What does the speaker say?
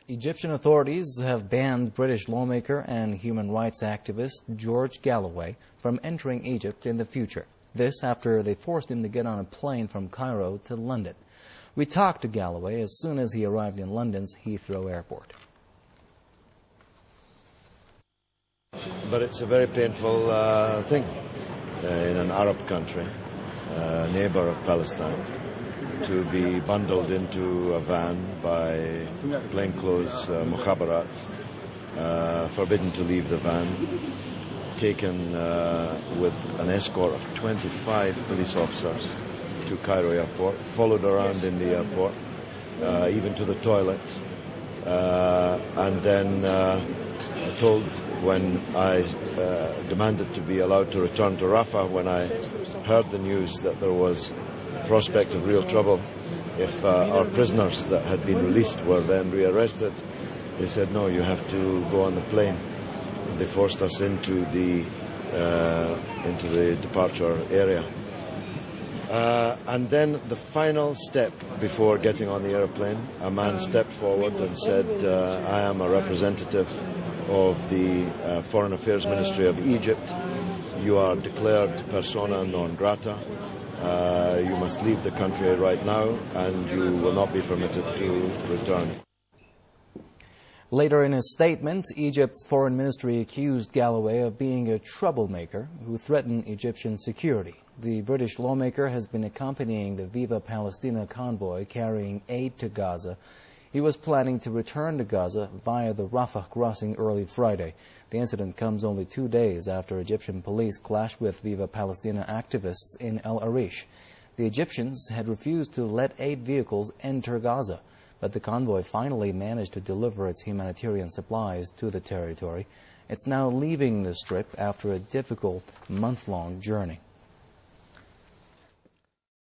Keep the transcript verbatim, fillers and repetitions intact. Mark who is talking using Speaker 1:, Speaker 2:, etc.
Speaker 1: Egyptian authorities have banned British lawmaker and human rights activist George Galloway from entering Egypt in the future. This after they forced him to get on a plane from Cairo to London. We talked to Galloway as soon as he arrived in London's Heathrow Airport.
Speaker 2: But it's a very painful uh, thing uh, in an Arab country, a neighbor of Palestine, to be bundled into a van by plainclothes uh, mukhabarat, uh, forbidden to leave the van, taken uh, with an escort of twenty-five police officers to Cairo airport, followed around in the airport, uh, even to the toilet, uh, and then uh, told when I uh, demanded to be allowed to return to Rafah, when I heard the news that there was prospect of real trouble if uh, our prisoners that had been released were then rearrested, they said, no, you have to go on the plane. And they forced us into the uh, into the departure area. Uh, and then the final step before getting on the airplane, a man stepped forward and said, uh, I am a representative of the uh, Foreign Affairs Ministry of Egypt. You are declared persona non grata. Uh, you must leave the country right now, and you will not be permitted to return.
Speaker 1: Later in his statement, Egypt's foreign ministry accused Galloway of being a troublemaker who threatened Egyptian security. The British lawmaker has been accompanying the Viva Palestina convoy carrying aid to Gaza. He was planning to return to Gaza via the Rafah crossing early Friday. The incident comes only two days after Egyptian police clashed with Viva Palestina activists in El Arish. The Egyptians had refused to let aid vehicles enter Gaza, but the convoy finally managed to deliver its humanitarian supplies to the territory. It's now leaving the Strip after a difficult month-long journey.